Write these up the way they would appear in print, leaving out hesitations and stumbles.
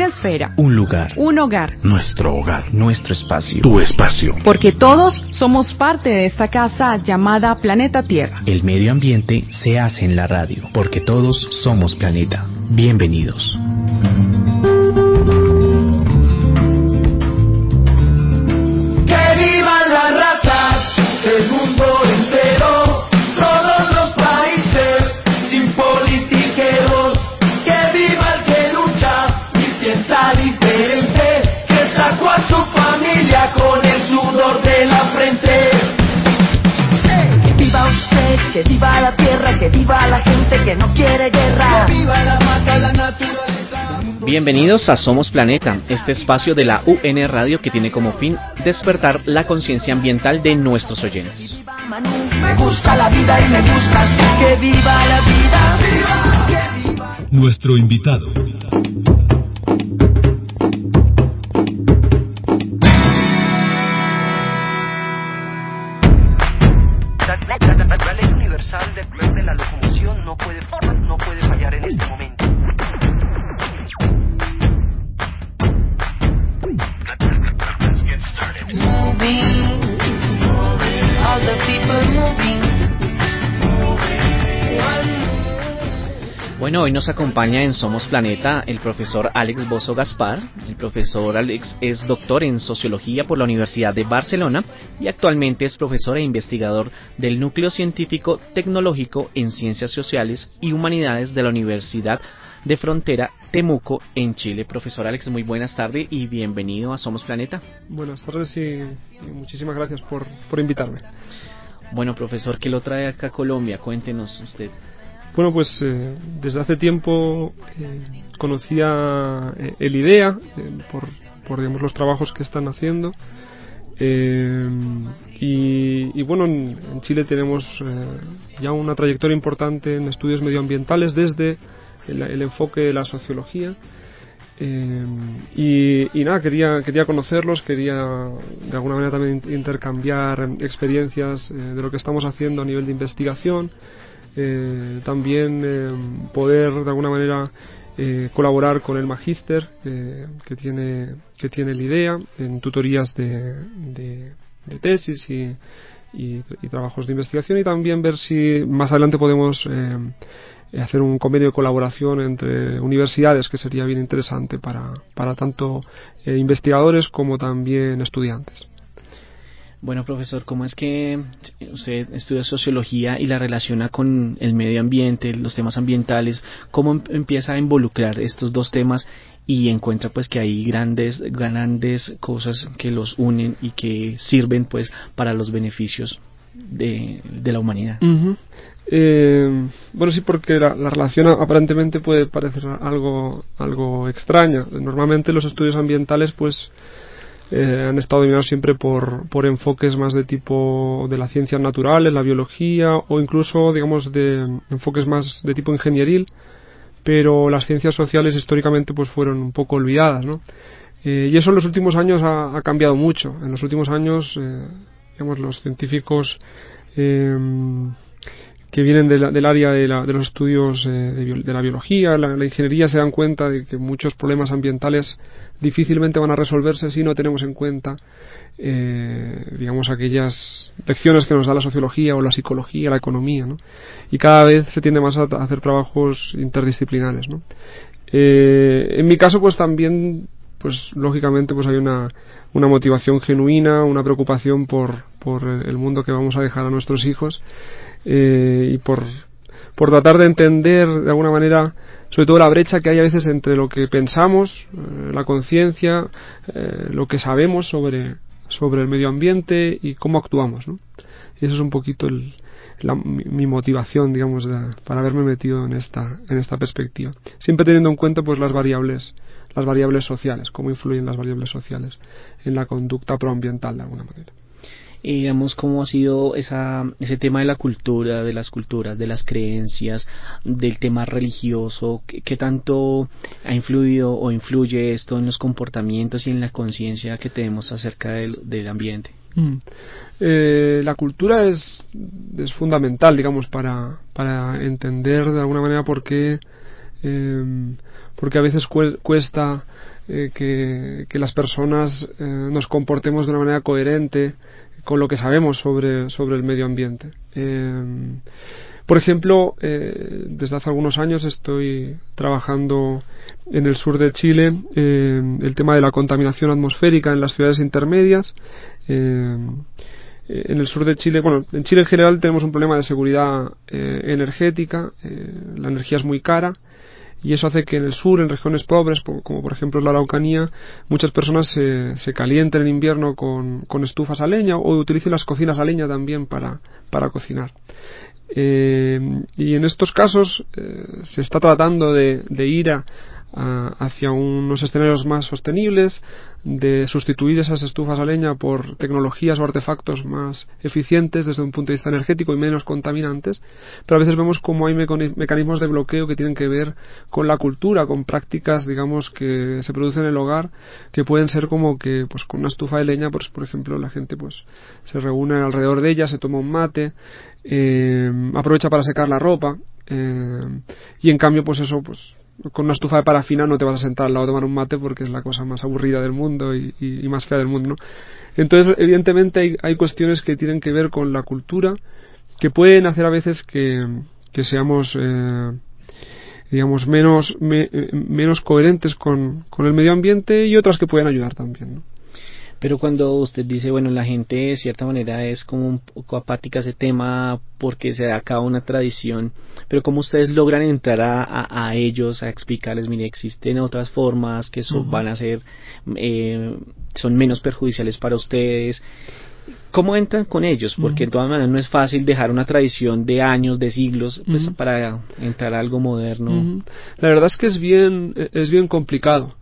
una esfera, un lugar, un hogar, nuestro hogar, nuestro espacio, tu espacio. Porque todos somos parte de esta casa llamada Planeta Tierra. El medio ambiente se hace en la radio, porque todos somos planeta. Bienvenidos. ¡Que vivan las razas del mundo entero! Todos los países, sin politiqueros. ¡Que viva el que lucha y piensa diferente! ¡Que sacó a su familia con el sudor de la frente! ¡Que viva usted! ¡Que viva la tierra! ¡Que viva la gente que no quiere guerra! ¡Que viva la mata, la naturaleza! Bienvenidos a Somos Planeta, este espacio de la UN Radio que tiene como fin despertar la conciencia ambiental de nuestros oyentes. Me gusta la vida y me gusta que viva la vida. Nuestro invitado. La ley universal de la locomoción no puede fallar en este momento. Bueno, hoy nos acompaña en Somos Planeta el profesor Alex Bozo Gaspar. El profesor Alex es doctor en Sociología por la Universidad de Barcelona y actualmente es profesor e investigador del Núcleo Científico Tecnológico en Ciencias Sociales y Humanidades de la Universidad de Frontera Temuco en Chile. Profesor Alex, muy buenas tardes y bienvenido a Somos Planeta. Buenas tardes y muchísimas gracias por invitarme. Bueno, profesor, ¿qué lo trae acá a Colombia? Cuéntenos usted. Bueno, pues desde hace tiempo conocía el IDEA por digamos los trabajos que están haciendo y bueno, en Chile tenemos ya una trayectoria importante en estudios medioambientales desde el enfoque de la sociología y nada, quería conocerlos, quería de alguna manera también intercambiar experiencias de lo que estamos haciendo a nivel de investigación. También poder de alguna manera colaborar con el magíster que tiene el IDEA en tutorías de tesis y trabajos de investigación, y también ver si más adelante podemos hacer un convenio de colaboración entre universidades, que sería bien interesante para tanto investigadores como también estudiantes. Bueno, profesor, ¿cómo es que usted estudia sociología y la relaciona con el medio ambiente, los temas ambientales? ¿Cómo empieza a involucrar estos dos temas y encuentra pues que hay grandes cosas que los unen y que sirven pues para los beneficios de la humanidad? Uh-huh. Bueno, sí, porque la relación aparentemente puede parecer algo extraña. Normalmente los estudios ambientales pues han estado dominados siempre por enfoques más de tipo de las ciencias naturales, la biología, o incluso digamos de enfoques más de tipo ingenieril, pero las ciencias sociales históricamente pues fueron un poco olvidadas, ¿no? Y eso en los últimos años ha cambiado mucho. En los últimos años digamos los científicos que vienen del área de los estudios de la biología, la ingeniería, se dan cuenta de que muchos problemas ambientales difícilmente van a resolverse si no tenemos en cuenta digamos aquellas lecciones que nos da la sociología o la psicología, la economía, ¿no? Y cada vez se tiende más a hacer trabajos interdisciplinares, ¿no? En mi caso pues también pues lógicamente pues hay una motivación genuina, una preocupación por el mundo que vamos a dejar a nuestros hijos, y por tratar de entender de alguna manera sobre todo la brecha que hay a veces entre lo que pensamos, la conciencia, lo que sabemos sobre el medio ambiente y cómo actuamos, ¿no? Y eso es un poquito mi motivación, digamos, para haberme metido en esta perspectiva, siempre teniendo en cuenta pues las variables sociales, cómo influyen las variables sociales en la conducta proambiental de alguna manera. Y digamos, ¿cómo ha sido ese tema de la cultura, de las culturas, de las creencias, del tema religioso? ¿Qué tanto ha influido o influye esto en los comportamientos y en la conciencia que tenemos acerca del ambiente? La cultura es fundamental, digamos, para entender de alguna manera por qué a veces cuesta que las personas nos comportemos de una manera coherente con lo que sabemos sobre el medio ambiente. Por ejemplo, desde hace algunos años estoy trabajando en el sur de Chile el tema de la contaminación atmosférica en las ciudades intermedias. En el sur de Chile, bueno, en Chile en general tenemos un problema de seguridad energética. La energía es muy cara y eso hace que en el sur, en regiones pobres, como por ejemplo la Araucanía, muchas personas se calienten en invierno con estufas a leña o utilicen las cocinas a leña también para cocinar. Y en estos casos se está tratando de ir hacia unos escenarios más sostenibles, de sustituir esas estufas a leña por tecnologías o artefactos más eficientes desde un punto de vista energético y menos contaminantes, pero a veces vemos como hay mecanismos de bloqueo que tienen que ver con la cultura, con prácticas, digamos, que se producen en el hogar, que pueden ser como que, pues con una estufa de leña, pues por ejemplo, la gente pues se reúne alrededor de ella, se toma un mate, aprovecha para secar la ropa, y en cambio pues eso, pues con una estufa de parafina no te vas a sentar al lado a tomar un mate porque es la cosa más aburrida del mundo y más fea del mundo, ¿no? Entonces, evidentemente hay cuestiones que tienen que ver con la cultura, que pueden hacer a veces que seamos digamos menos coherentes con el medio ambiente, y otras que pueden ayudar también, ¿no? Pero cuando usted dice, bueno, la gente de cierta manera es como un poco apática a ese tema porque se acaba una tradición, pero ¿cómo ustedes logran entrar a ellos, a explicarles, mire, existen otras formas que van a ser, son menos perjudiciales para ustedes? ¿Cómo entran con ellos? Porque de todas maneras no es fácil dejar una tradición de años, de siglos, pues para entrar a algo moderno. La verdad es que es bien complicado.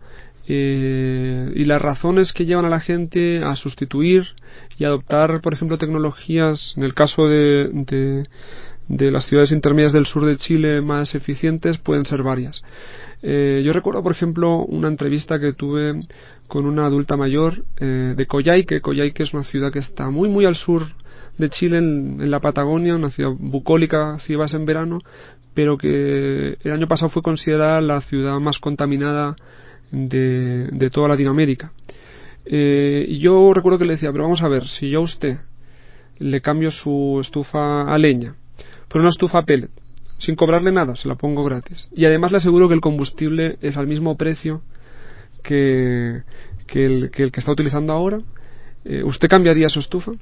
Y las razones que llevan a la gente a sustituir y adoptar, por ejemplo, tecnologías, en el caso de las ciudades intermedias del sur de Chile más eficientes, pueden ser varias. Yo recuerdo, por ejemplo, una entrevista que tuve con una adulta mayor de Coyhaique. Coyhaique es una ciudad que está muy muy al sur de Chile, en la Patagonia, una ciudad bucólica si vas en verano, pero que el año pasado fue considerada la ciudad más contaminada de toda Latinoamérica. Y yo recuerdo que le decía, pero vamos a ver, si yo a usted le cambio su estufa a leña por una estufa a pellet, sin cobrarle nada, se la pongo gratis, y además le aseguro que el combustible es al mismo precio que el que está utilizando ahora, ¿usted cambiaría su estufa?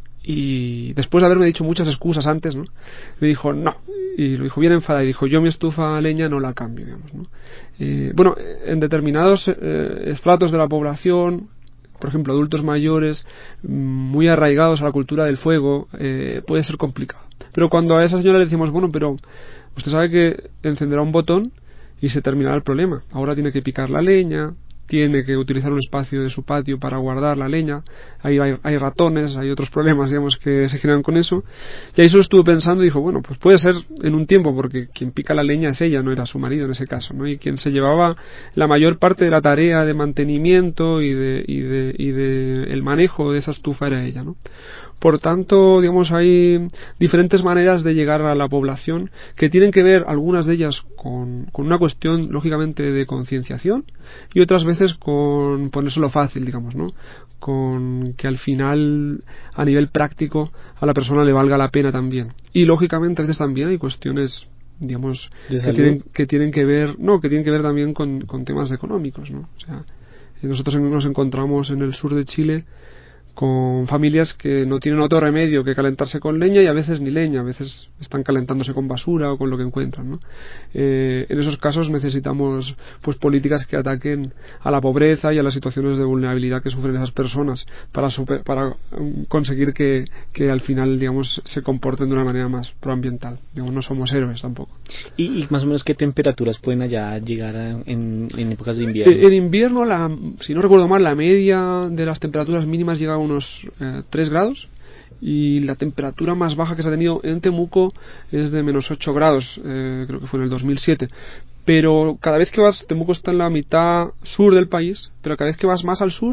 Y después de haberme dicho muchas excusas antes, ¿no?, me dijo no, y lo dijo bien enfadado, y dijo, yo mi estufa a leña no la cambio, digamos, ¿no? Bueno, en determinados estratos de la población, por ejemplo adultos mayores muy arraigados a la cultura del fuego, puede ser complicado. Pero cuando a esa señora le decimos, bueno, pero usted sabe que encenderá un botón y se terminará el problema, ahora tiene que picar la leña, tiene que utilizar un espacio de su patio para guardar la leña, ahí hay ratones, hay otros problemas, digamos, que se generan con eso. Y ahí solo estuve pensando y dijo, bueno, pues puede ser en un tiempo, porque quien pica la leña es ella, no era su marido en ese caso, ¿no? Y quien se llevaba la mayor parte de la tarea de mantenimiento y de el manejo de esa estufa era ella, ¿no? Por tanto, digamos, hay diferentes maneras de llegar a la población que tienen que ver, algunas de ellas, con una cuestión, lógicamente, de concienciación, y otras veces con ponérselo fácil, digamos, ¿no? Con que al final, a nivel práctico, a la persona le valga la pena también. Y, lógicamente, a veces también hay cuestiones, digamos, que tienen que ver también con temas económicos, ¿no? O sea, nosotros nos encontramos en el sur de Chile con familias que no tienen otro remedio que calentarse con leña, y a veces ni leña, a veces están calentándose con basura o con lo que encuentran, ¿no? En esos casos necesitamos pues políticas que ataquen a la pobreza y a las situaciones de vulnerabilidad que sufren esas personas para conseguir que al final, digamos, se comporten de una manera más proambiental. Digamos, no somos héroes tampoco. ¿Y más o menos qué temperaturas pueden allá llegar en épocas de invierno? En invierno, si no recuerdo mal, la media de las temperaturas mínimas llega a unos 3 grados, y la temperatura más baja que se ha tenido en Temuco es de menos 8 grados, creo que fue en el 2007. Pero cada vez que vas, Temuco está en la mitad sur del país, pero cada vez que vas más al sur,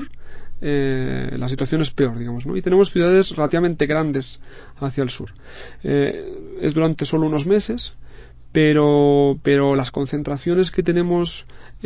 la situación es peor, digamos, ¿no? Y tenemos ciudades relativamente grandes hacia el sur. Es durante solo unos meses, pero las concentraciones que tenemos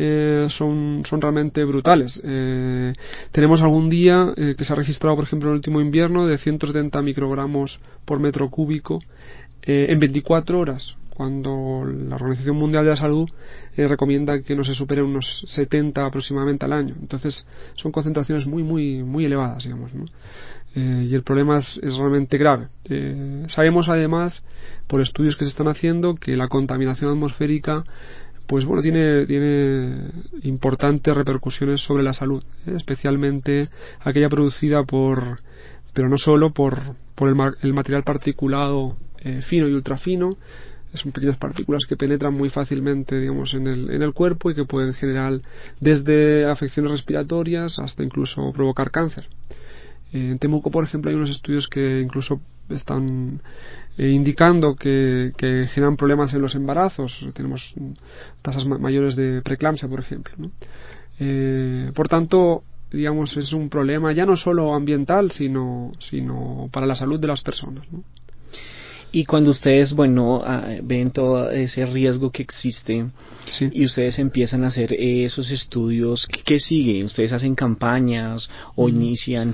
son realmente brutales. Tenemos algún día que se ha registrado, por ejemplo, en el último invierno, de 170 microgramos por metro cúbico en 24 horas, cuando la Organización Mundial de la Salud recomienda que no se superen unos 70 aproximadamente al año. Entonces son concentraciones muy elevadas, digamos, ¿no? Y el problema es realmente grave. Sabemos además, por estudios que se están haciendo, que la contaminación atmosférica pues bueno, tiene importantes repercusiones sobre la salud, especialmente aquella producida pero no solo por el material particulado fino y ultrafino. Son pequeñas partículas que penetran muy fácilmente, digamos, en el cuerpo y que pueden generar desde afecciones respiratorias hasta incluso provocar cáncer. En Temuco, por ejemplo, hay unos estudios que incluso están indicando que generan problemas en los embarazos. Tenemos tasas mayores de preeclampsia, por ejemplo, ¿no? Por tanto, digamos, es un problema ya no solo ambiental, sino para la salud de las personas, ¿no? Y cuando ustedes, ven todo ese riesgo que existe, sí, y ustedes empiezan a hacer esos estudios, ¿qué sigue? ¿Ustedes hacen campañas o inician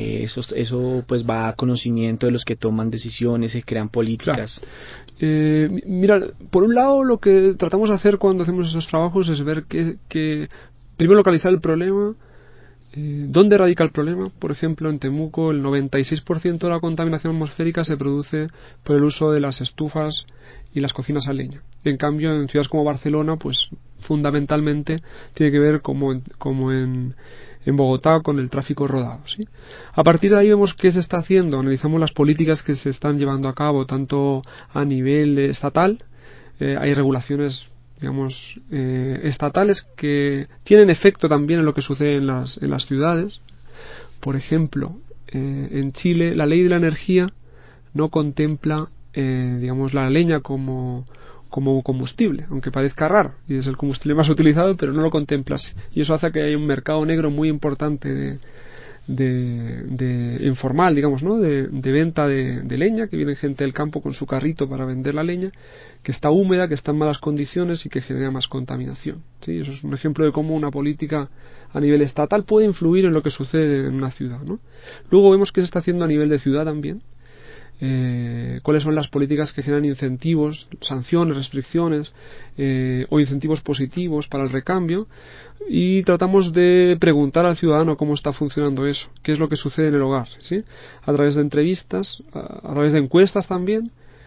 eso pues va a conocimiento de los que toman decisiones, se crean políticas? Claro. Mira, por un lado lo que tratamos de hacer cuando hacemos esos trabajos es ver que primero localizar el problema. ¿Dónde radica el problema? Por ejemplo, en Temuco el 96% de la contaminación atmosférica se produce por el uso de las estufas y las cocinas a leña. En cambio, en ciudades como Barcelona, pues fundamentalmente tiene que ver como en Bogotá con el tráfico rodado, ¿sí? A partir de ahí vemos qué se está haciendo, analizamos las políticas que se están llevando a cabo tanto a nivel estatal. Hay regulaciones, digamos, estatales que tienen efecto también en lo que sucede en las ciudades. Por ejemplo, en Chile la ley de la energía no contempla digamos, la leña como combustible, aunque parezca raro, y es el combustible más utilizado, pero no lo contempla así. Y eso hace que haya un mercado negro muy importante de informal, digamos, ¿no? De venta de leña, que viene gente del campo con su carrito para vender la leña, que está húmeda, que está en malas condiciones y que genera más contaminación, ¿sí? Eso es un ejemplo de cómo una política a nivel estatal puede influir en lo que sucede en una ciudad, ¿no? Luego vemos qué se está haciendo a nivel de ciudad también. Cuáles son las políticas que generan incentivos, sanciones, restricciones o incentivos positivos para el recambio, y tratamos de preguntar al ciudadano cómo está funcionando eso, qué es lo que sucede en el hogar, ¿sí? A través de entrevistas, a través de encuestas también.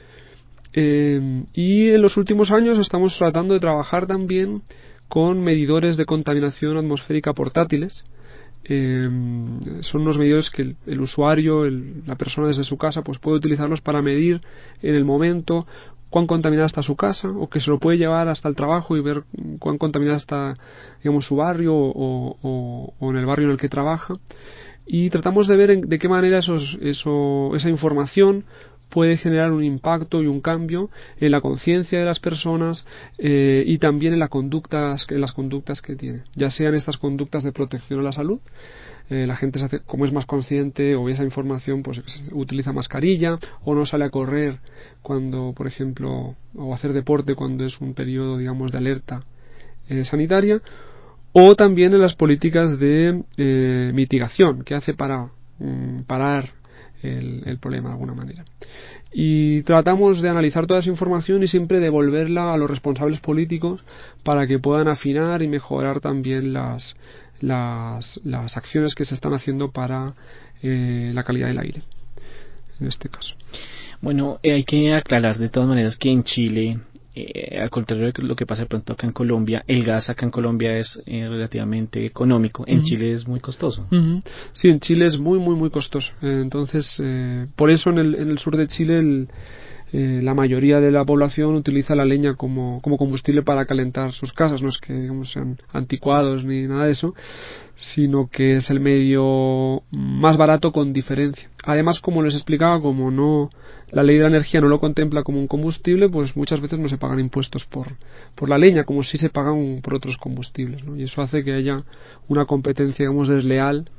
Y en los últimos años estamos tratando de trabajar también con medidores de contaminación atmosférica portátiles. Son unos medidores que el usuario, la persona desde su casa, pues puede utilizarlos para medir en el momento cuán contaminada está su casa, o que se lo puede llevar hasta el trabajo y ver cuán contaminada está, digamos, su barrio o en el barrio en el que trabaja. Y tratamos de ver de qué manera esa información puede generar un impacto y un cambio en la conciencia de las personas y también en las conductas que tienen, ya sean estas conductas de protección a la salud. La gente como es más consciente o ve esa información, pues utiliza mascarilla o no sale a correr cuando, por ejemplo, o hacer deporte cuando es un periodo, digamos, de alerta sanitaria, o también en las políticas de mitigación que hace para parar el problema de alguna manera. Y tratamos de analizar toda esa información y siempre devolverla a los responsables políticos para que puedan afinar y mejorar también las acciones que se están haciendo para la calidad del aire, en este caso. Bueno, hay que aclarar de todas maneras que en Chile, al contrario de lo que pasa de pronto acá en Colombia, el gas acá en Colombia es relativamente económico. En Chile es muy costoso. Sí, en Chile es muy costoso. Entonces, por eso en el sur de Chile la mayoría de la población utiliza la leña como combustible para calentar sus casas. No es que, digamos, sean anticuados ni nada de eso, sino que es el medio más barato con diferencia. Además, como les explicaba, como la ley de la energía no lo contempla como un combustible, pues muchas veces no se pagan impuestos por la leña, como si se pagan por otros combustibles, ¿no? Y eso hace que haya una competencia, digamos, desleal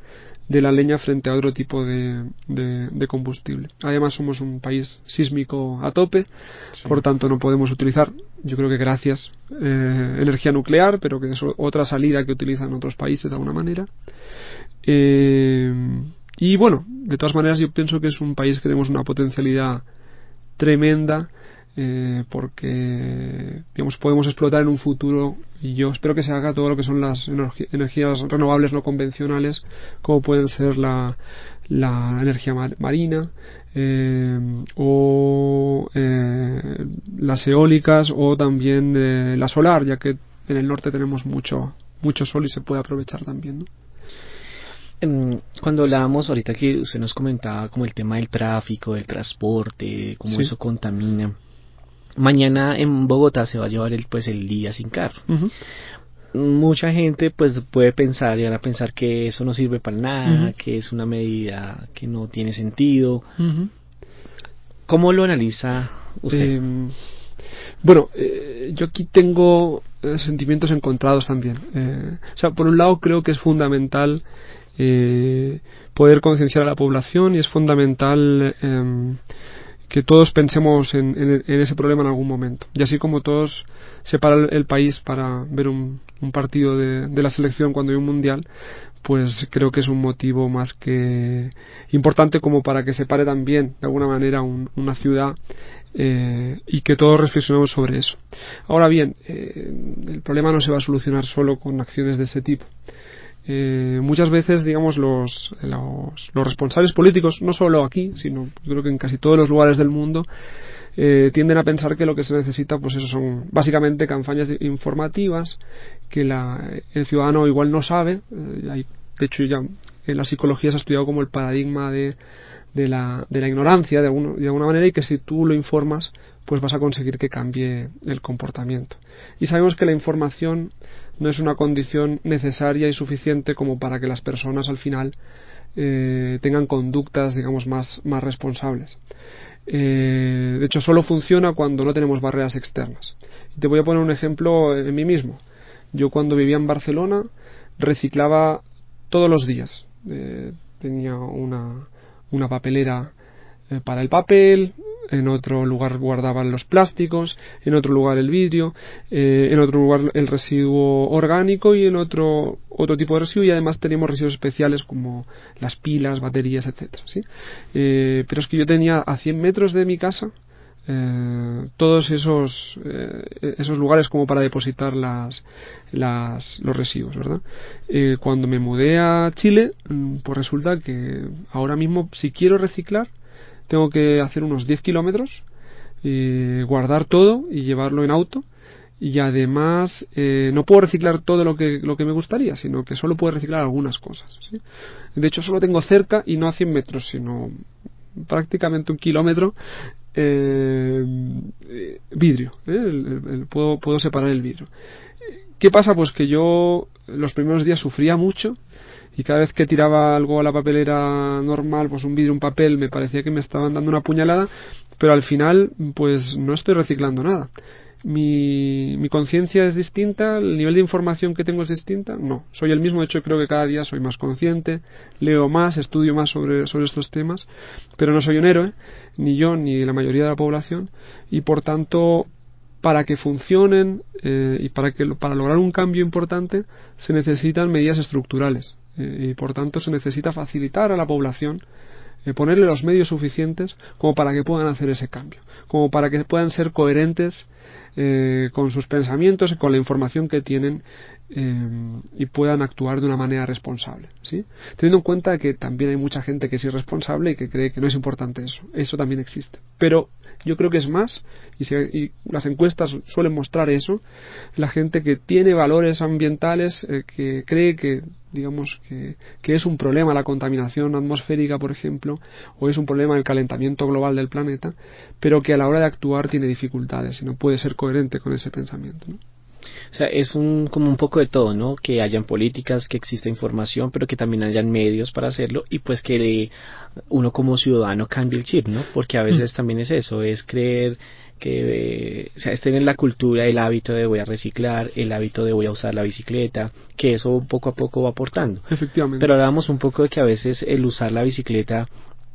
de la leña frente a otro tipo de combustible. Además somos un país sísmico a tope, sí. Por tanto no podemos utilizar, yo creo que gracias, energía nuclear, pero que es otra salida que utilizan otros países de alguna manera. Y bueno, de todas maneras yo pienso que es un país que tenemos una potencialidad tremenda, porque digamos podemos explotar en un futuro, y yo espero que se haga todo lo que son las energías renovables no convencionales, como pueden ser la energía marina, o las eólicas, o también la solar, ya que en el norte tenemos mucho sol y se puede aprovechar también, ¿no? Cuando hablábamos ahorita que usted nos comentaba como el tema del tráfico, del transporte, cómo eso contamina. Mañana en Bogotá se va a llevar el día sin carro. Uh-huh. Mucha gente pues puede llegar a pensar que eso no sirve para nada, uh-huh, que es una medida que no tiene sentido. Uh-huh. ¿Cómo lo analiza usted? Bueno, yo aquí tengo sentimientos encontrados también. O sea, por un lado creo que es fundamental poder concienciar a la población, y es fundamental que todos pensemos en ese problema en algún momento. Y así como todos se para el país para ver un partido de la selección cuando hay un mundial, pues creo que es un motivo más que importante como para que se pare también de alguna manera una ciudad, y que todos reflexionemos sobre eso. Ahora bien, el problema no se va a solucionar solo con acciones de ese tipo. Muchas veces, digamos, los responsables políticos, no solo aquí, sino creo que en casi todos los lugares del mundo, tienden a pensar que lo que se necesita, pues eso son básicamente campañas informativas que el ciudadano igual no sabe. De hecho, ya en la psicología se ha estudiado como el paradigma de la ignorancia de alguna manera, y que si tú lo informas, pues vas a conseguir que cambie el comportamiento. Y sabemos que la información no es una condición necesaria y suficiente como para que las personas al final tengan conductas, digamos, más responsables. De hecho, solo funciona cuando no tenemos barreras externas. Y te voy a poner un ejemplo en mí mismo. Yo cuando vivía en Barcelona reciclaba todos los días. Tenía una papelera para el papel, en otro lugar guardaban los plásticos, en otro lugar el vidrio, en otro lugar el residuo orgánico, y en otro tipo de residuo, y además teníamos residuos especiales como las pilas, baterías, etcétera, ¿sí? Pero es que yo tenía a 100 metros de mi casa todos esos lugares como para depositar los residuos, ¿verdad? Cuando me mudé a Chile, pues resulta que ahora mismo, si quiero reciclar, tengo que hacer unos 10 kilómetros, guardar todo y llevarlo en auto, y además no puedo reciclar todo lo que me gustaría, sino que solo puedo reciclar algunas cosas, ¿sí? De hecho, solo tengo cerca, y no a 100 metros, sino prácticamente 1 kilómetro, vidrio, puedo separar el vidrio. ¿Qué pasa? Pues que yo los primeros días sufría mucho, y cada vez que tiraba algo a la papelera normal, pues un vidrio, un papel, me parecía que me estaban dando una puñalada, pero al final pues no estoy reciclando nada. ¿Mi conciencia es distinta? ¿El nivel de información que tengo es distinta? No, soy el mismo. De hecho, creo que cada día soy más consciente, leo más, estudio más sobre estos temas, pero no soy un héroe, ni yo ni la mayoría de la población, y por tanto, para que funcionen y para lograr un cambio importante, se necesitan medidas estructurales, y por tanto se necesita facilitar a la población, ponerle los medios suficientes como para que puedan hacer ese cambio, como para que puedan ser coherentes con sus pensamientos y con la información que tienen, y puedan actuar de una manera responsable, ¿sí? Teniendo en cuenta que también hay mucha gente que es irresponsable y que cree que no es importante eso también existe, pero yo creo que es más, y las encuestas suelen mostrar eso, la gente que tiene valores ambientales, que cree que, digamos, que es un problema la contaminación atmosférica, por ejemplo, o es un problema el calentamiento global del planeta, pero que a la hora de actuar tiene dificultades y no puede ser coherente con ese pensamiento, ¿no? O sea, es como un poco de todo, ¿no? Que hayan políticas, que exista información, pero que también hayan medios para hacerlo y pues que uno como ciudadano cambie el chip, ¿no? Porque a veces también es eso, es creer que, o sea, es tener la cultura, el hábito de voy a reciclar, el hábito de voy a usar la bicicleta, que eso poco a poco va aportando. Efectivamente. Pero hablábamos un poco de que a veces el usar la bicicleta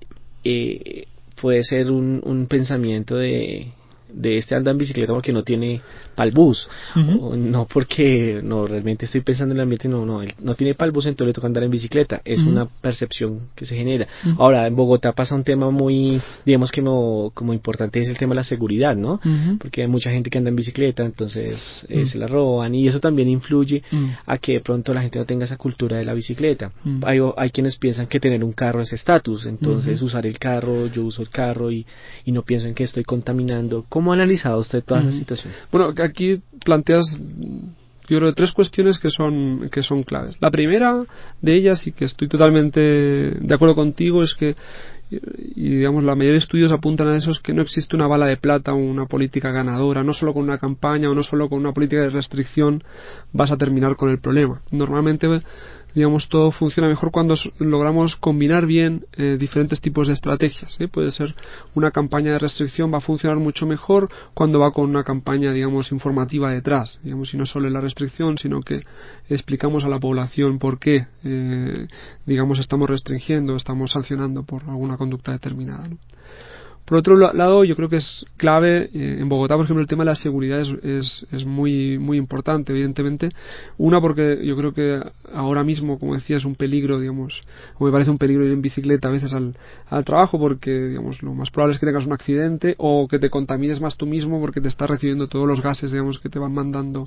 puede ser un pensamiento de este anda en bicicleta porque no tiene pa'l bus, o no porque no realmente estoy pensando en el ambiente, él no tiene pa'l bus, entonces le toca andar en bicicleta, es una percepción que se genera. Ahora en Bogotá pasa un tema muy, digamos que como importante, es el tema de la seguridad, ¿no? Porque hay mucha gente que anda en bicicleta, entonces se la roban, y eso también influye a que de pronto la gente no tenga esa cultura de la bicicleta. Hay quienes piensan que tener un carro es estatus, entonces usar el carro, yo uso el carro y no pienso en que estoy contaminando. ¿Cómo ha analizado usted todas las situaciones? Bueno, aquí planteas, yo creo, 3 cuestiones que son claves. La primera de ellas, y que estoy totalmente de acuerdo contigo, es que, y digamos, la mayoría de estudios apuntan a eso, es que no existe una bala de plata o una política ganadora. No solo con una campaña o no solo con una política de restricción vas a terminar con el problema. Normalmente, digamos, todo funciona mejor cuando logramos combinar bien diferentes tipos de estrategias, ¿sí? Puede ser una campaña de restricción, va a funcionar mucho mejor cuando va con una campaña, digamos, informativa detrás, digamos, y no solo en la restricción, sino que explicamos a la población por qué, digamos, estamos restringiendo, estamos sancionando por alguna conducta determinada, ¿no? Por otro lado, yo creo que es clave, en Bogotá, por ejemplo, el tema de la seguridad es muy, muy importante, evidentemente. Una, porque yo creo que ahora mismo, como decía, es un peligro, digamos, o me parece un peligro ir en bicicleta a veces al trabajo, porque, digamos, lo más probable es que tengas un accidente o que te contamines más tú mismo porque te estás recibiendo todos los gases, digamos, que te van mandando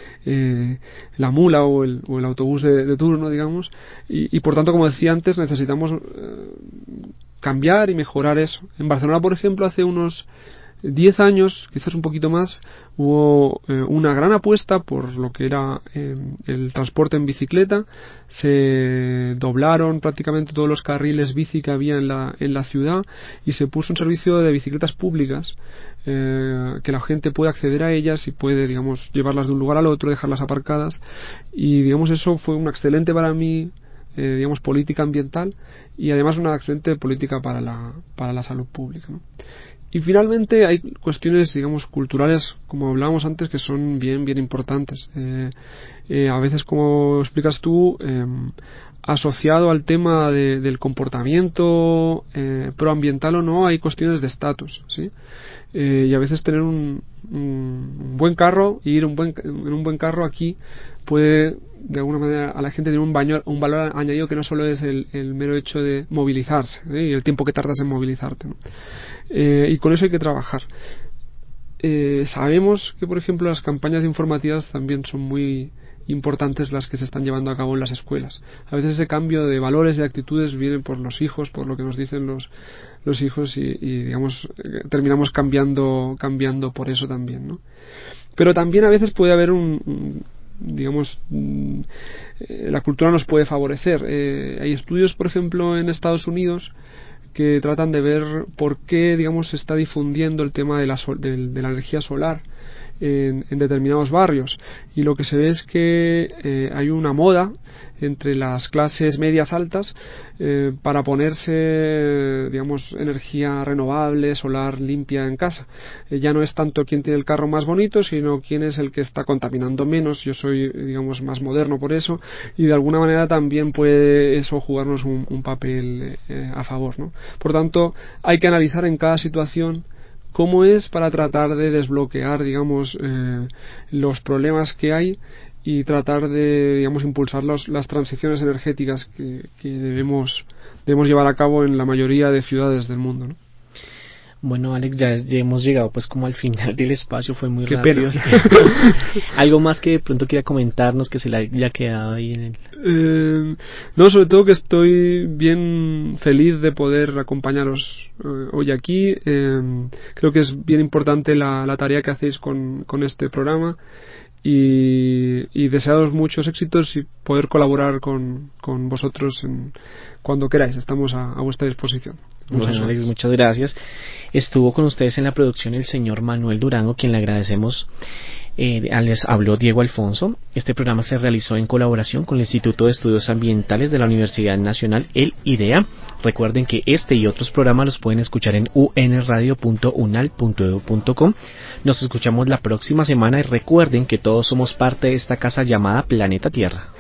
la mula o el autobús de turno, digamos, y por tanto, como decía antes, necesitamos cambiar y mejorar eso. En Barcelona, por ejemplo, hace unos 10 años, quizás un poquito más, hubo una gran apuesta por lo que era el transporte en bicicleta. Se doblaron prácticamente todos los carriles bici que había en la ciudad y se puso un servicio de bicicletas públicas, que la gente puede acceder a ellas y puede, digamos, llevarlas de un lugar al otro, dejarlas aparcadas, y digamos eso fue una excelente para mí, digamos, política ambiental, y además una excelente política para la salud pública, ¿no? Y finalmente hay cuestiones, digamos, culturales, como hablábamos antes, que son bien importantes. A veces, como explicas tú, asociado al tema del comportamiento proambiental o no, hay cuestiones de estatus, ¿sí? Y a veces tener un buen carro, ir en un buen carro aquí puede, de alguna manera, a la gente tener un valor añadido que no solo es el mero hecho de movilizarse, y el tiempo que tardas en movilizarte, ¿no? Y con eso hay que trabajar. Sabemos que, por ejemplo, las campañas informativas también son muy importantes, las que se están llevando a cabo en las escuelas. A veces ese cambio de valores, de actitudes, viene por los hijos, por lo que nos dicen los hijos, y digamos, terminamos cambiando por eso también, ¿no? Pero también a veces puede haber digamos, la cultura nos puede favorecer. Hay estudios, por ejemplo, en Estados Unidos, que tratan de ver por qué, digamos, se está difundiendo el tema de la energía solar en determinados barrios, y lo que se ve es que hay una moda entre las clases medias altas para ponerse, digamos, energía renovable, solar limpia en casa. Ya no es tanto quién tiene el carro más bonito, sino quién es el que está contaminando menos. Yo soy, digamos, más moderno por eso, y de alguna manera también puede eso jugarnos un papel a favor, ¿no? Por tanto, hay que analizar en cada situación cómo es, para tratar de desbloquear, digamos, los problemas que hay, y tratar de, digamos, impulsar las transiciones energéticas que debemos llevar a cabo en la mayoría de ciudades del mundo, ¿no? Bueno, Alex, ya hemos llegado pues como al final del espacio, fue muy Qué rápido. pena. ¿Algo más que de pronto quiera comentarnos que se le haya quedado ahí en el...? No, sobre todo que estoy bien feliz de poder acompañaros hoy aquí. Creo que es bien importante la tarea que hacéis con este programa, y desearos muchos éxitos y poder colaborar con vosotros cuando queráis. Estamos a vuestra disposición. Bueno, Alex, muchas gracias. Estuvo con ustedes en la producción el señor Manuel Durango, quien le agradecemos Les habló Diego Alfonso. Este programa se realizó en colaboración con el Instituto de Estudios Ambientales de la Universidad Nacional, el IDEA. Recuerden que este y otros programas los pueden escuchar en unradio.unal.edu.com. Nos escuchamos la próxima semana y recuerden que todos somos parte de esta casa llamada Planeta Tierra.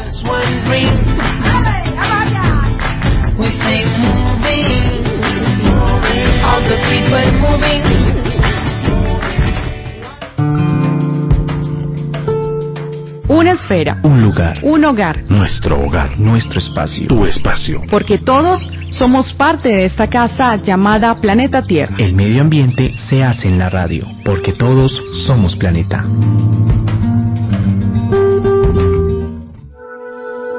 Una esfera, Un lugar, un hogar, nuestro hogar, nuestro espacio, tu espacio. porque todos somos parte de esta casa llamada Planeta Tierra. El medio ambiente se hace en la radio, porque todos somos planeta.